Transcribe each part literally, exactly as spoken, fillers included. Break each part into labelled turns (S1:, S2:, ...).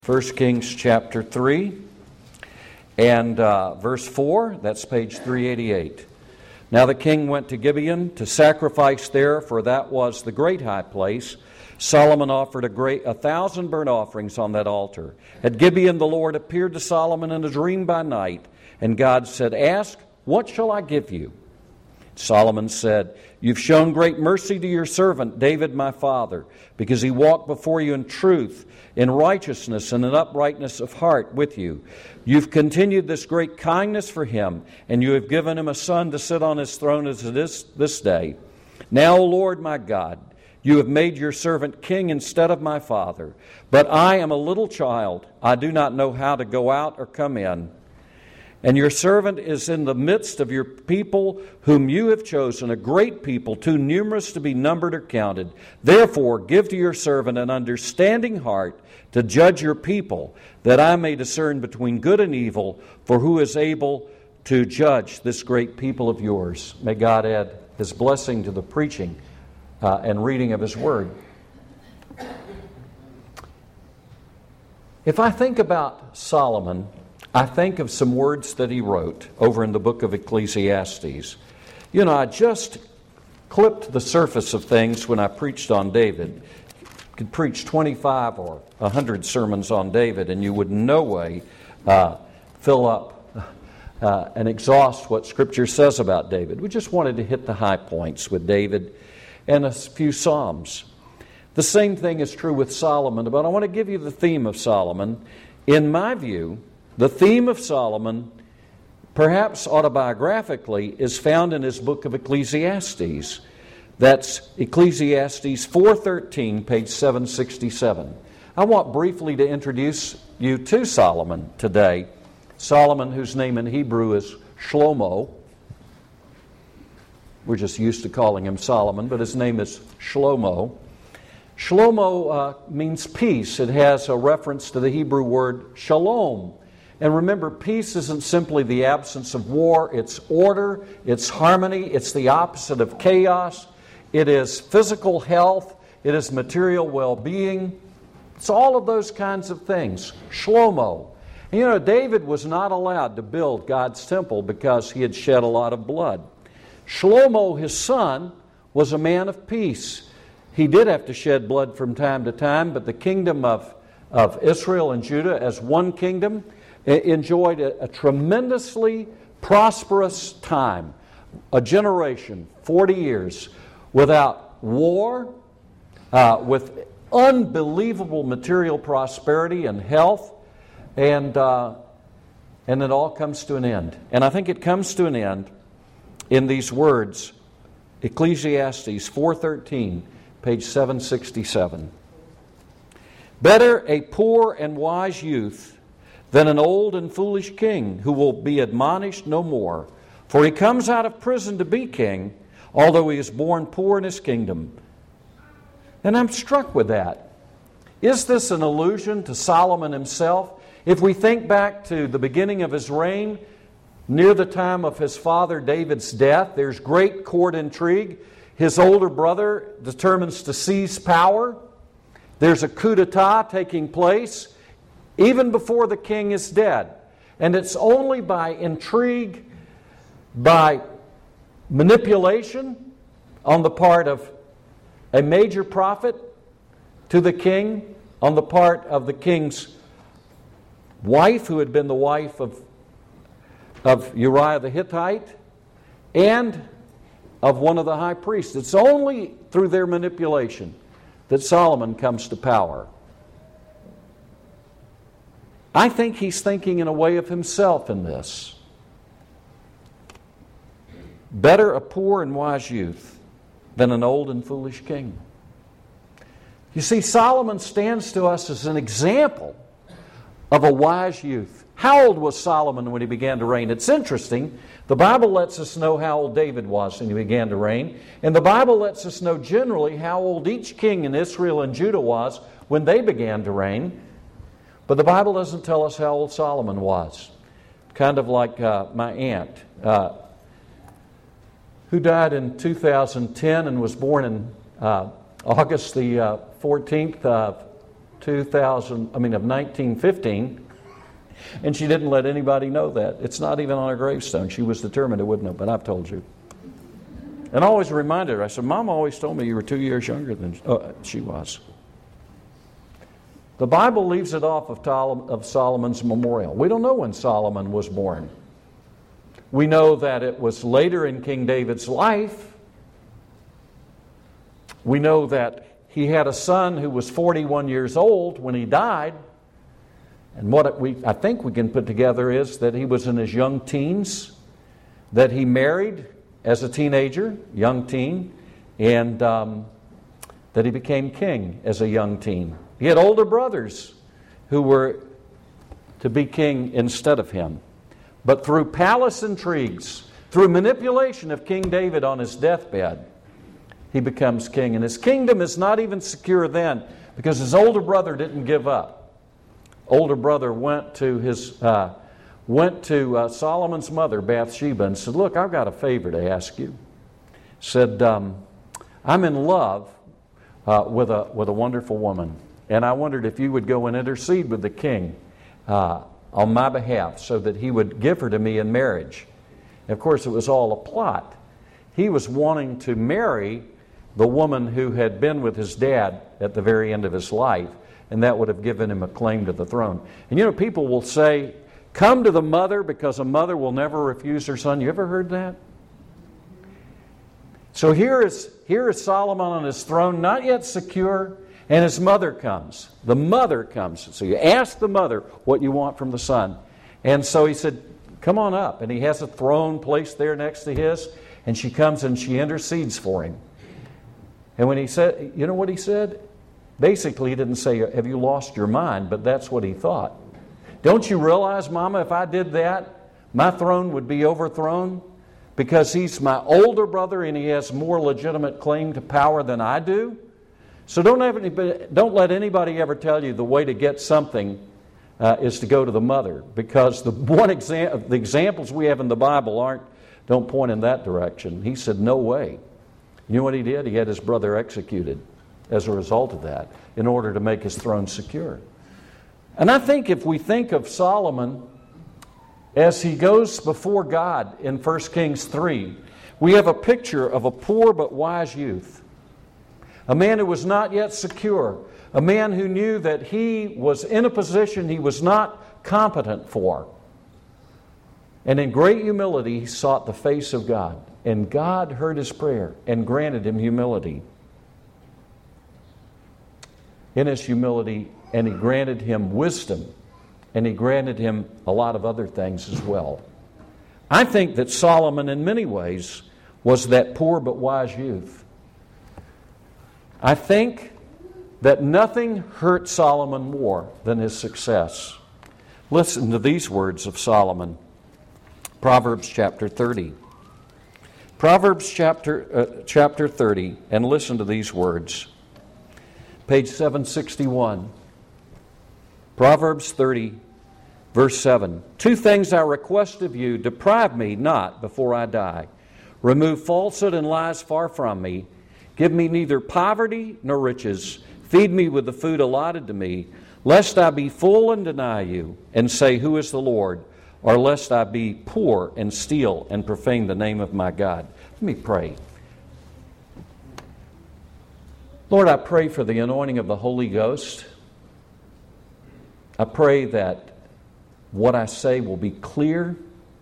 S1: First Kings chapter three and uh, verse four, that's page three eighty-eight. Now the king went to Gibeon to sacrifice there, for that was the great high place. Solomon offered a great a thousand burnt offerings on that altar. At Gibeon the Lord appeared to Solomon in a dream by night, and God said, "Ask, what shall I give you?" Solomon said, "You've shown great mercy to your servant David my father, because he walked before you in truth, in righteousness and in uprightness of heart with you. You've continued this great kindness for him, and you have given him a son to sit on his throne as it is this day. Now, O Lord my God, you have made your servant king instead of my father. But I am a little child. I do not know how to go out or come in. And your servant is in the midst of your people whom you have chosen, a great people, too numerous to be numbered or counted. Therefore, give to your servant an understanding heart to judge your people, that I may discern between good and evil, for who is able to judge this great people of yours?" May God add His blessing to the preaching uh, and reading of His Word. If I think about Solomon, I think of some words that he wrote over in the book of Ecclesiastes. You know, I just clipped the surface of things when I preached on David. You could preach twenty-five or one hundred sermons on David, and you would in no way uh, fill up uh, and exhaust what Scripture says about David. We just wanted to hit the high points with David and a few Psalms. The same thing is true with Solomon, but I want to give you the theme of Solomon. In my view, the theme of Solomon, perhaps autobiographically, is found in his book of Ecclesiastes. That's Ecclesiastes four thirteen, page seven sixty-seven. I want briefly to introduce you to Solomon today. Solomon, whose name in Hebrew is Shlomo. We're just used to calling him Solomon, but his name is Shlomo. Shlomo uh, means peace. It has a reference to the Hebrew word shalom. And remember, peace isn't simply the absence of war. It's order, it's harmony, it's the opposite of chaos. It is physical health, it is material well-being. It's all of those kinds of things. Shlomo. And you know, David was not allowed to build God's temple because he had shed a lot of blood. Shlomo, his son, was a man of peace. He did have to shed blood from time to time, but the kingdom of, of Israel and Judah as one kingdom enjoyed a, a tremendously prosperous time, a generation, forty years, without war, uh, with unbelievable material prosperity and health, and uh, and it all comes to an end. And I think it comes to an end in these words, Ecclesiastes four thirteen, page seven sixty-seven. "Better a poor and wise youth than an old and foolish king who will be admonished no more. For he comes out of prison to be king, although he is born poor in his kingdom." And I'm struck with that. Is this an allusion to Solomon himself? If we think back to the beginning of his reign, near the time of his father David's death, there's great court intrigue. His older brother determines to seize power. There's a coup d'etat taking place even before the king is dead. And it's only by intrigue, by manipulation on the part of a major prophet to the king, on the part of the king's wife, who had been the wife of, of Uriah the Hittite, and of one of the high priests. It's only through their manipulation that Solomon comes to power. I think he's thinking in a way of himself in this. Better a poor and wise youth than an old and foolish king. You see, Solomon stands to us as an example of a wise youth. How old was Solomon when he began to reign? It's interesting. The Bible lets us know how old David was when he began to reign. And the Bible lets us know generally how old each king in Israel and Judah was when they began to reign. But the Bible doesn't tell us how old Solomon was. Kind of like uh, my aunt, uh, who died in two thousand ten and was born in uh, August the uh, fourteenth, uh, two thousand, I mean of nineteen fifteen, and she didn't let anybody know that. It's not even on her gravestone. She was determined it wouldn't have, but I've told you. And I always reminded her, I said, Mom always told me you were two years younger than uh, she was. The Bible leaves it off of, Tol- of Solomon's memorial. We don't know when Solomon was born. We know that it was later in King David's life. We know that he had a son who was forty-one years old when he died. And what we, I think we can put together is that he was in his young teens, that he married as a teenager, young teen, and um, that he became king as a young teen. He had older brothers who were to be king instead of him. But through palace intrigues, through manipulation of King David on his deathbed, he becomes king. And his kingdom is not even secure then because his older brother didn't give up. Older brother went to his uh, went to uh, Solomon's mother, Bathsheba, and said, look, I've got a favor to ask you. Said, um, I'm in love uh, with a with a wonderful woman, and I wondered if you would go and intercede with the king uh, on my behalf so that he would give her to me in marriage. And of course, it was all a plot. He was wanting to marry the woman who had been with his dad at the very end of his life, and that would have given him a claim to the throne. And you know, people will say, come to the mother because a mother will never refuse her son. You ever heard that? So here is, here is Solomon on his throne, not yet secure, and his mother comes. The mother comes. So you ask the mother what you want from the son. And so he said, come on up. And he has a throne placed there next to his, and she comes and she intercedes for him. And when he said, you know what he said? Basically, he didn't say, have you lost your mind? But that's what he thought. Don't you realize, Mama, if I did that, my throne would be overthrown? Because he's my older brother and he has more legitimate claim to power than I do? So don't, have anybody, don't let anybody ever tell you the way to get something uh, is to go to the mother. Because the one exam- the examples we have in the Bible aren't don't point in that direction. He said, no way. You know what he did? He had his brother executed as a result of that in order to make his throne secure. And I think if we think of Solomon as he goes before God in First Kings three, we have a picture of a poor but wise youth. A man who was not yet secure. A man who knew that he was in a position he was not competent for. And in great humility, he sought the face of God. And God heard his prayer and granted him humility. In his humility, and he granted him wisdom, and he granted him a lot of other things as well. I think that Solomon, in many ways, was that poor but wise youth. I think that nothing hurt Solomon more than his success. Listen to these words of Solomon. Proverbs chapter thirty. Proverbs chapter, uh, chapter thirty, and listen to these words. Page seven sixty-one. Proverbs thirty, verse seven. Two things I request of you, deprive me not before I die. Remove falsehood and lies far from me. Give me neither poverty nor riches. Feed me with the food allotted to me, lest I be full and deny you, and say, who is the Lord? Or lest I be poor and steal and profane the name of my God. Let me pray. Lord, I pray for the anointing of the Holy Ghost. I pray that what I say will be clear.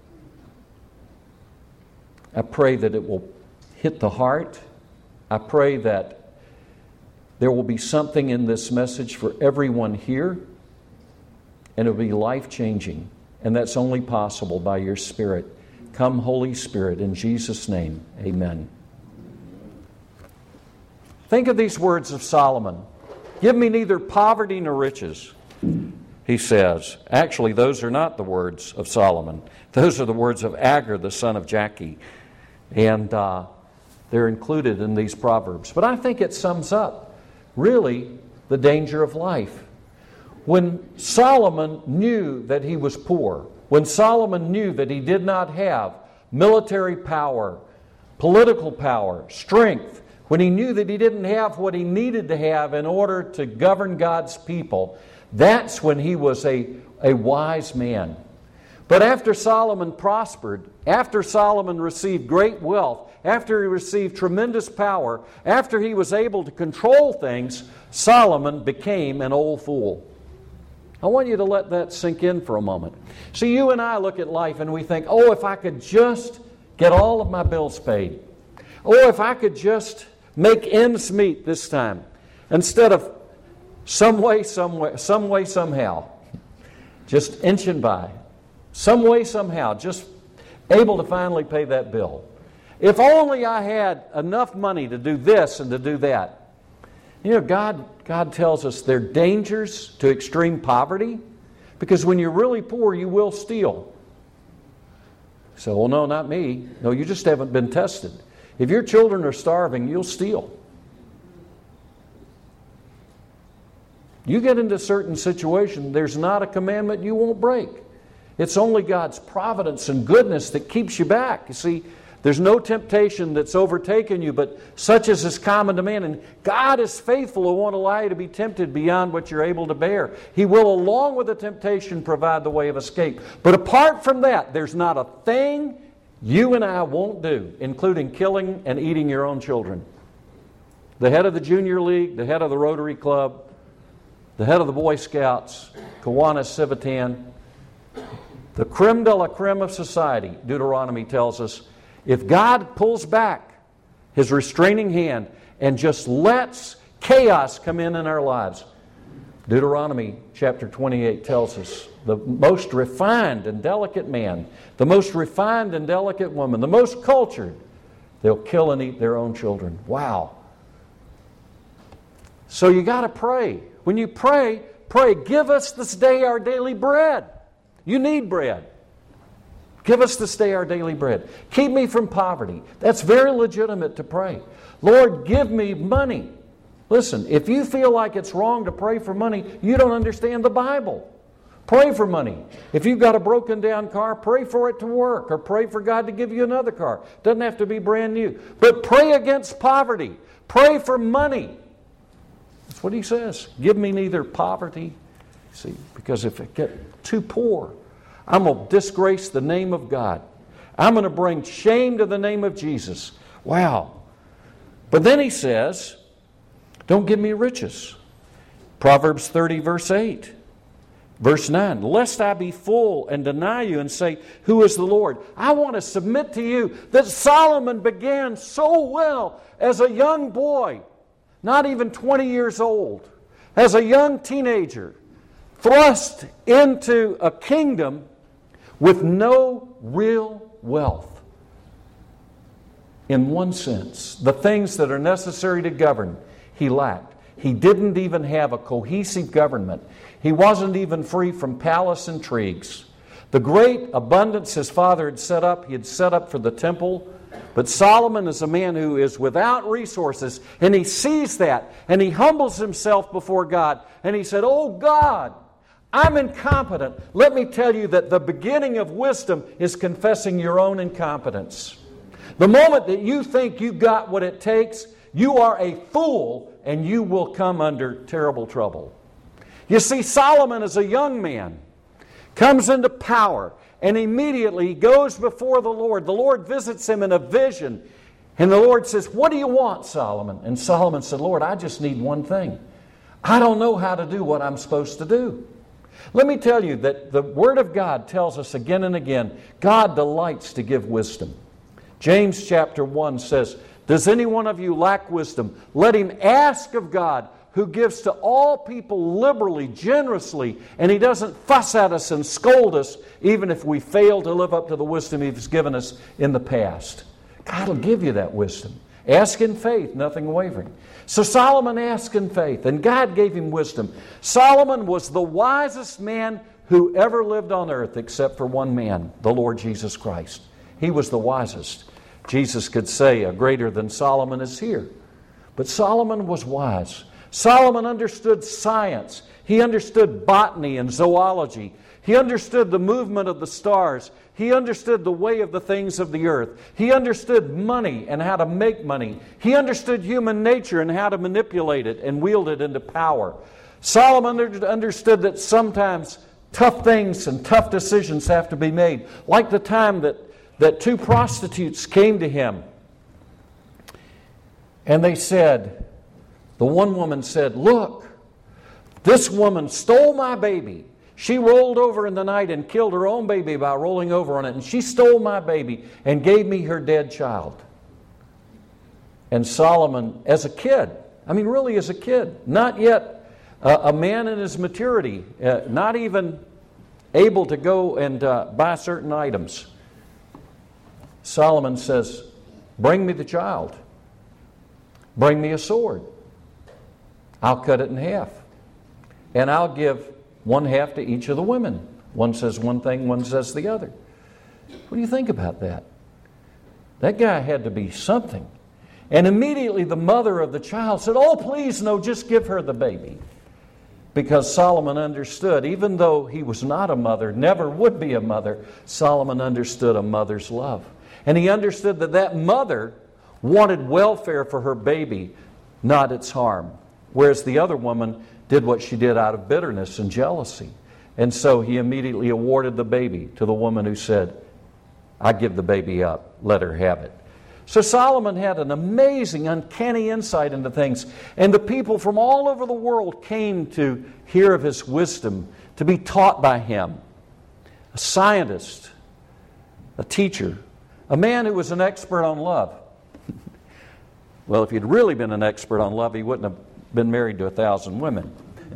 S1: I pray that it will hit the heart. I pray that there will be something in this message for everyone here, and it will be life-changing. And that's only possible by your Spirit. Come, Holy Spirit, in Jesus' name, amen. Think of these words of Solomon. Give me neither poverty nor riches, he says. Actually, those are not the words of Solomon. Those are the words of Agur, the son of Jakeh. And uh, they're included in these Proverbs. But I think it sums up, really, the danger of life. When Solomon knew that he was poor, when Solomon knew that he did not have military power, political power, strength, when he knew that he didn't have what he needed to have in order to govern God's people, that's when he was a, a wise man. But after Solomon prospered, after Solomon received great wealth, after he received tremendous power, after he was able to control things, Solomon became an old fool. I want you to let that sink in for a moment. See, you and I look at life and we think, oh, if I could just get all of my bills paid. Oh, if I could just make ends meet this time. Instead of some way, some way, some way, somehow. Just inching by. Some way, somehow, just able to finally pay that bill. If only I had enough money to do this and to do that. You know, God, God tells us there are dangers to extreme poverty, because when you're really poor, you will steal. So, well, no, not me. No, you just haven't been tested. If your children are starving, you'll steal. You get into a certain situation, there's not a commandment you won't break. It's only God's providence and goodness that keeps you back. You see, there's no temptation that's overtaken you, but such as is common to man. And God is faithful and won't allow you to be tempted beyond what you're able to bear. He will, along with the temptation, provide the way of escape. But apart from that, there's not a thing you and I won't do, including killing and eating your own children. The head of the Junior League, the head of the Rotary Club, the head of the Boy Scouts, Kiwanis Civitan, the creme de la creme of society, Deuteronomy tells us, if God pulls back His restraining hand and just lets chaos come in in our lives, Deuteronomy chapter twenty-eight tells us the most refined and delicate man, the most refined and delicate woman, the most cultured, they'll kill and eat their own children. Wow. So you got to pray. When you pray, pray, give us this day our daily bread. You need bread. Give us this day our daily bread. Keep me from poverty. That's very legitimate to pray. Lord, give me money. Listen, if you feel like it's wrong to pray for money, you don't understand the Bible. Pray for money. If you've got a broken down car, pray for it to work, or pray for God to give you another car. Doesn't have to be brand new. But pray against poverty. Pray for money. That's what he says. Give me neither poverty. See, because if I get too poor, I'm going to disgrace the name of God. I'm going to bring shame to the name of Jesus. Wow. But then he says, don't give me riches. Proverbs thirty, verse eight. Verse nine, lest I be full and deny you and say, who is the Lord? I want to submit to you that Solomon began so well as a young boy, not even twenty years old, as a young teenager, thrust into a kingdom with no real wealth. In one sense, the things that are necessary to govern, he lacked. He didn't even have a cohesive government. He wasn't even free from palace intrigues. The great abundance his father had set up, he had set up for the temple. But Solomon is a man who is without resources, and he sees that, and he humbles himself before God, and he said, oh God, I'm incompetent. Let me tell you that the beginning of wisdom is confessing your own incompetence. The moment that you think you got what it takes, you are a fool and you will come under terrible trouble. You see, Solomon is a young man, comes into power, and immediately he goes before the Lord. The Lord visits him in a vision, and the Lord says, what do you want, Solomon? And Solomon said, Lord, I just need one thing. I don't know how to do what I'm supposed to do. Let me tell you that the Word of God tells us again and again, God delights to give wisdom. James chapter one says, does any one of you lack wisdom? Let him ask of God, who gives to all people liberally, generously, and He doesn't fuss at us and scold us even if we fail to live up to the wisdom He's given us in the past. God will give you that wisdom. Ask in faith, nothing wavering. So Solomon asked in faith, and God gave him wisdom. Solomon was the wisest man who ever lived on earth except for one man, the Lord Jesus Christ. He was the wisest. Jesus could say, a greater than Solomon is here. But Solomon was wise. Solomon understood science. He understood botany and zoology. He understood the movement of the stars. He understood the way of the things of the earth. He understood money and how to make money. He understood human nature and how to manipulate it and wield it into power. Solomon understood that sometimes tough things and tough decisions have to be made. Like the time that, that two prostitutes came to him. And they said, the one woman said, "Look, this woman stole my baby. She rolled over in the night and killed her own baby by rolling over on it. And she stole my baby and gave me her dead child." And Solomon, as a kid, I mean really as a kid, not yet uh, a man in his maturity, uh, not even able to go and uh, buy certain items, Solomon says, "Bring me the child. Bring me a sword. I'll cut it in half. And I'll give one half to each of the women." One says one thing, one says the other. What do you think about that? That guy had to be something. And immediately the mother of the child said, "Oh, please, no, just give her the baby." Because Solomon understood, even though he was not a mother, never would be a mother, Solomon understood a mother's love. And he understood that that mother wanted welfare for her baby, not its harm. Whereas the other woman did what she did out of bitterness and jealousy. And so he immediately awarded the baby to the woman who said, "I give the baby up, let her have it." So Solomon had an amazing, uncanny insight into things. And the people from all over the world came to hear of his wisdom, to be taught by him. A scientist, a teacher, a man who was an expert on love. Well, if he'd really been an expert on love, he wouldn't have been married to a thousand women.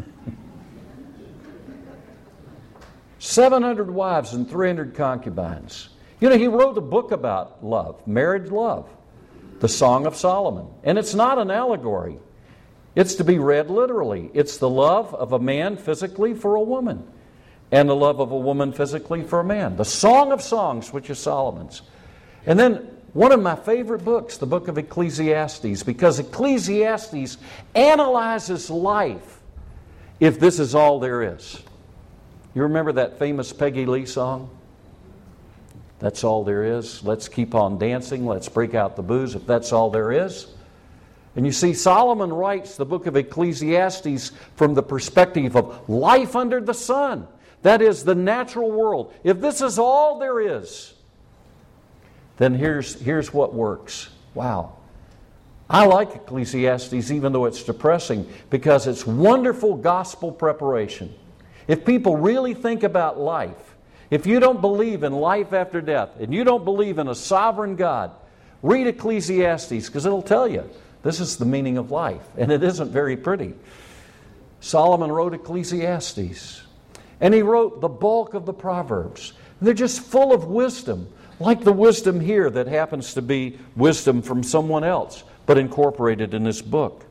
S1: seven hundred wives and three hundred concubines. You know, he wrote a book about love, marriage love, the Song of Solomon. And it's not an allegory. It's to be read literally. It's the love of a man physically for a woman, and the love of a woman physically for a man. The Song of Songs, which is Solomon's. And then one of my favorite books, the book of Ecclesiastes, because Ecclesiastes analyzes life if this is all there is. You remember that famous Peggy Lee song? That's all there is. Let's keep on dancing. Let's break out the booze if that's all there is. And you see, Solomon writes the book of Ecclesiastes from the perspective of life under the sun. That is, the natural world. If this is all there is, then here's, here's what works. Wow. I like Ecclesiastes even though it's depressing, because it's wonderful gospel preparation. If people really think about life, if you don't believe in life after death, and you don't believe in a sovereign God, read Ecclesiastes, because it'll tell you this is the meaning of life, and it isn't very pretty. Solomon wrote Ecclesiastes, and he wrote the bulk of the Proverbs. They're just full of wisdom, like the wisdom here that happens to be wisdom from someone else, but incorporated in this book.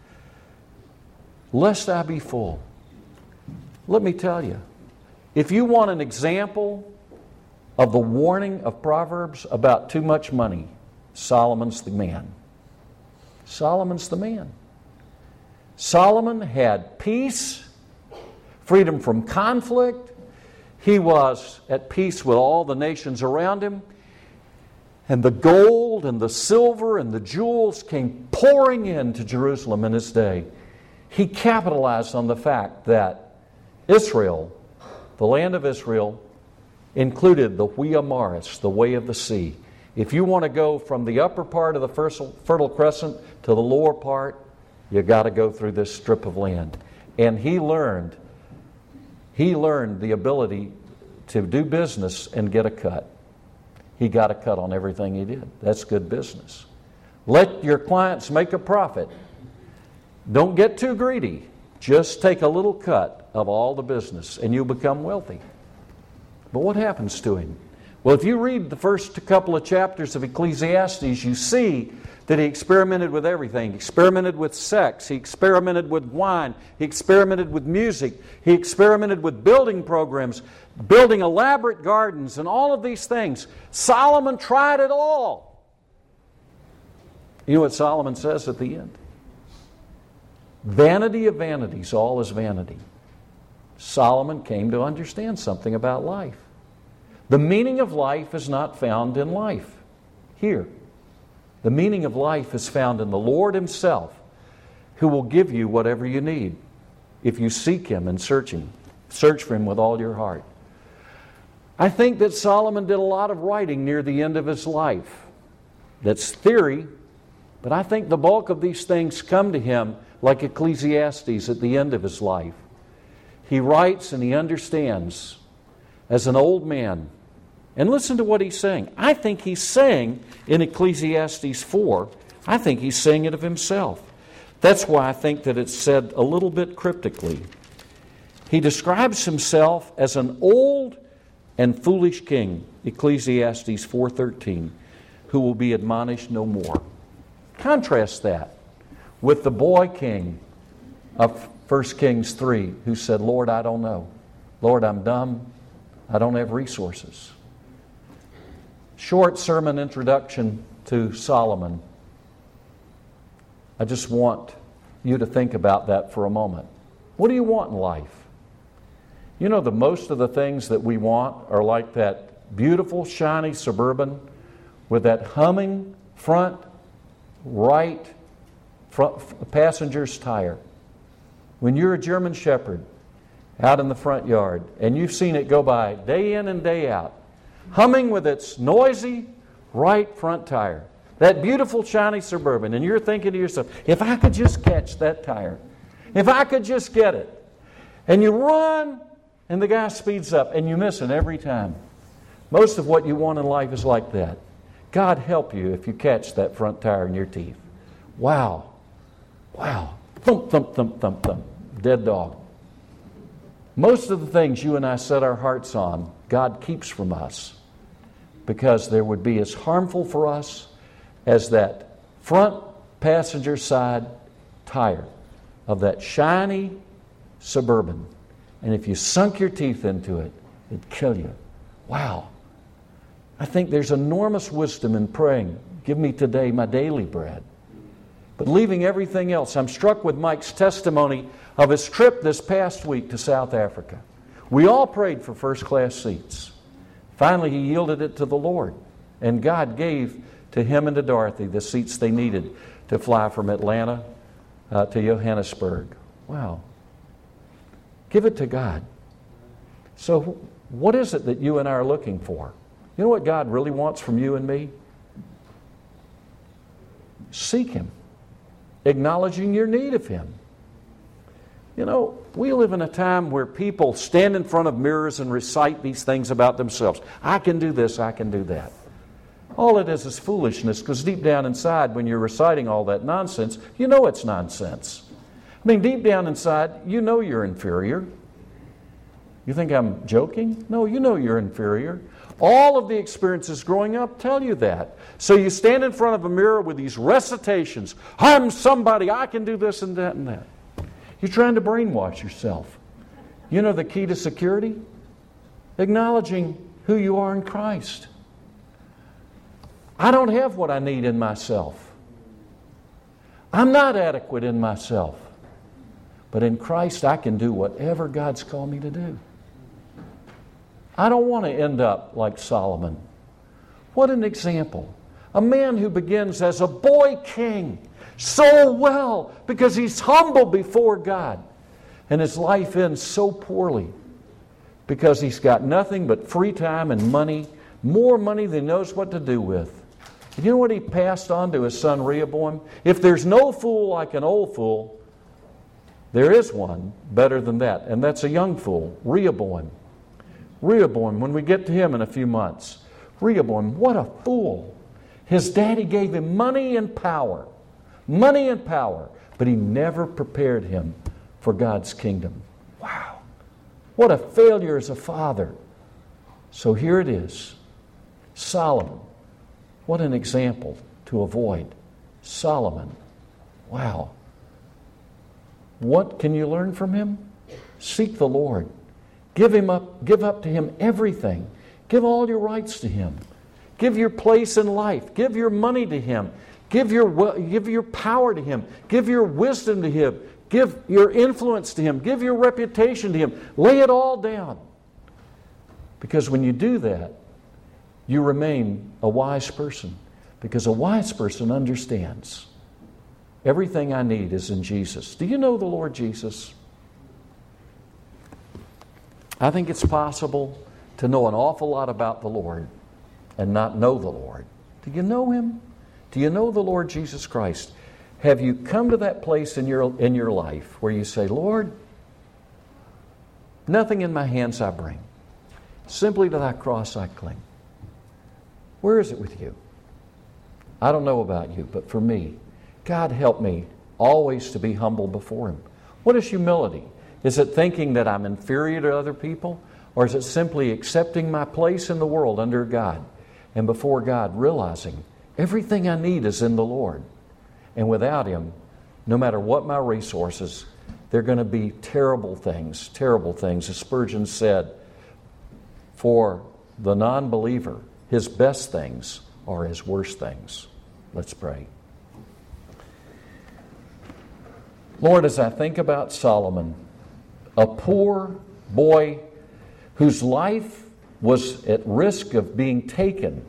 S1: Lest I be full. Let me tell you, if you want an example of the warning of Proverbs about too much money, Solomon's the man. Solomon's the man. Solomon had peace, freedom from conflict. He was at peace with all the nations around him. And the gold and the silver and the jewels came pouring into Jerusalem in his day. He capitalized on the fact that Israel, the land of Israel, included the Via Maris, the way of the sea. If you want to go from the upper part of the Fertile Crescent to the lower part, you got to go through this strip of land. And he learned He learned the ability to do business and get a cut. He got a cut on everything he did. That's good business. Let your clients make a profit. Don't get too greedy. Just take a little cut of all the business and you'll become wealthy. But what happens to him? Well, if you read the first couple of chapters of Ecclesiastes, you see that he experimented with everything. He experimented with sex. He experimented with wine. He experimented with music. He experimented with building programs, building elaborate gardens, and all of these things. Solomon tried it all. You know what Solomon says at the end? Vanity of vanities, all is vanity. Solomon came to understand something about life. The meaning of life is not found in life here. The meaning of life is found in the Lord Himself, who will give you whatever you need if you seek Him and search Him. Search for Him with all your heart. I think that Solomon did a lot of writing near the end of his life. That's theory, but I think the bulk of these things come to him like Ecclesiastes at the end of his life. He writes and he understands as an old man. And listen to what he's saying. I think he's saying in Ecclesiastes four, I think he's saying it of himself. That's why I think that it's said a little bit cryptically. He describes himself as an old and foolish king, Ecclesiastes four thirteen, who will be admonished no more. Contrast that with the boy king of First Kings three, who said, Lord, I don't know. Lord, I'm dumb. I don't have resources. Short sermon introduction to Solomon. I just want you to think about that for a moment. What do you want in life? You know, the most of the things that we want are like that beautiful, shiny Suburban with that humming front right front passenger's tire. When you're a German Shepherd out in the front yard and you've seen it go by day in and day out, humming with its noisy right front tire, that beautiful, shiny Suburban, and you're thinking to yourself, if I could just catch that tire, if I could just get it, and you run, and the guy speeds up, and you miss it every time. Most of what you want in life is like that. God help you if you catch that front tire in your teeth. Wow. Wow. Thump, thump, thump, thump, thump. Dead dog. Most of the things you and I set our hearts on, God keeps from us because there would be as harmful for us as that front passenger side tire of that shiny Suburban. And if you sunk your teeth into it, it'd kill you. Wow. I think there's enormous wisdom in praying, give me today my daily bread. But leaving everything else, I'm struck with Mike's testimony of his trip this past week to South Africa. We all prayed for first-class seats. Finally, he yielded it to the Lord. And God gave to him and to Dorothy the seats they needed to fly from Atlanta uh, to Johannesburg. Wow. Give it to God. So what is it that you and I are looking for? You know what God really wants from you and me? Seek Him, acknowledging your need of Him. You know, we live in a time where people stand in front of mirrors and recite these things about themselves. I can do this, I can do that. All it is is foolishness, because deep down inside, when you're reciting all that nonsense, you know it's nonsense. I mean, deep down inside, you know you're inferior. You think I'm joking? No, you know you're inferior. All of the experiences growing up tell you that. So you stand in front of a mirror with these recitations. I'm somebody, I can do this and that and that. You're trying to brainwash yourself. You know the key to security? Acknowledging who you are in Christ. I don't have what I need in myself. I'm not adequate in myself. But in Christ, I can do whatever God's called me to do. I don't want to end up like Solomon. What an example. A man who begins as a boy king so well because he's humble before God. And his life ends so poorly because he's got nothing but free time and money, more money than he knows what to do with. And you know what he passed on to his son Rehoboam? If there's no fool like an old fool, there is one better than that, and that's a young fool, Rehoboam. Rehoboam, when we get to him in a few months, Rehoboam, what a fool. His daddy gave him money and power, money and power, but he never prepared him for God's kingdom. Wow. What a failure as a father. So here it is. Solomon. What an example to avoid. Solomon. Wow. What can you learn from him? Seek the Lord. Give him up, give up to Him everything. Give all your rights to Him. Give your place in life. Give your money to Him. Give your, give your power to Him. Give your wisdom to Him. Give your influence to Him. Give your reputation to Him. Lay it all down. Because when you do that, you remain a wise person. Because a wise person understands everything I need is in Jesus. Do you know the Lord Jesus? I think it's possible to know an awful lot about the Lord and not know the Lord. Do you know Him? Do you know the Lord Jesus Christ? Have you come to that place in your, in your life where you say, Lord, nothing in my hands I bring. Simply to thy cross I cling. Where is it with you? I don't know about you, but for me, God help me always to be humble before Him. What is humility? Is it thinking that I'm inferior to other people? Or is it simply accepting my place in the world under God and before God, realizing everything I need is in the Lord? And without Him, no matter what my resources, they're going to be terrible things, terrible things. As Spurgeon said, for the non-believer, his best things are his worst things. Let's pray. Lord, as I think about Solomon, a poor boy whose life was at risk of being taken,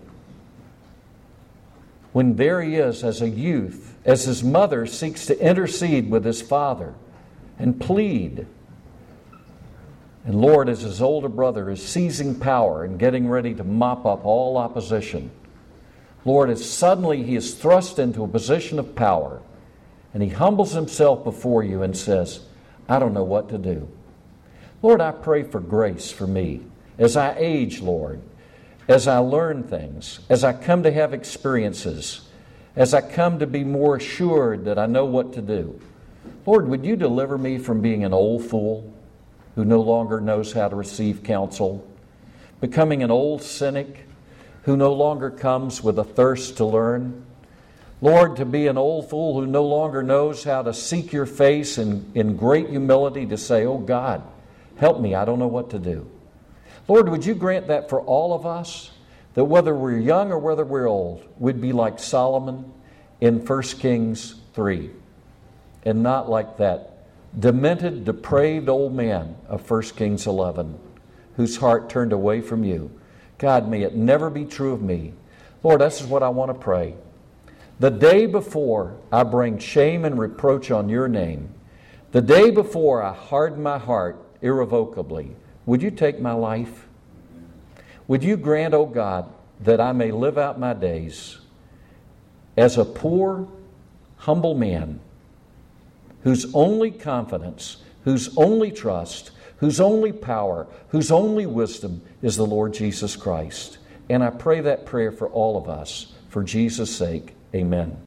S1: when there he is as a youth, as his mother seeks to intercede with his father and plead. And Lord, as his older brother is seizing power and getting ready to mop up all opposition, Lord, as suddenly he is thrust into a position of power and he humbles himself before you and says, I don't know what to do. Lord, I pray for grace for me as I age, Lord, as I learn things, as I come to have experiences, as I come to be more assured that I know what to do. Lord, would you deliver me from being an old fool who no longer knows how to receive counsel, becoming an old cynic who no longer comes with a thirst to learn. Lord, to be an old fool who no longer knows how to seek your face in, in great humility to say, oh God, help me, I don't know what to do. Lord, would you grant that for all of us, that whether we're young or whether we're old, we'd be like Solomon in First Kings three, and not like that demented, depraved old man of First Kings eleven, whose heart turned away from you. God, may it never be true of me. Lord, this is what I want to pray. The day before I bring shame and reproach on your name, the day before I harden my heart irrevocably, would you take my life? Would you grant, O God, that I may live out my days as a poor, humble man whose only confidence, whose only trust, whose only power, whose only wisdom is the Lord Jesus Christ. And I pray that prayer for all of us. For Jesus' sake, amen.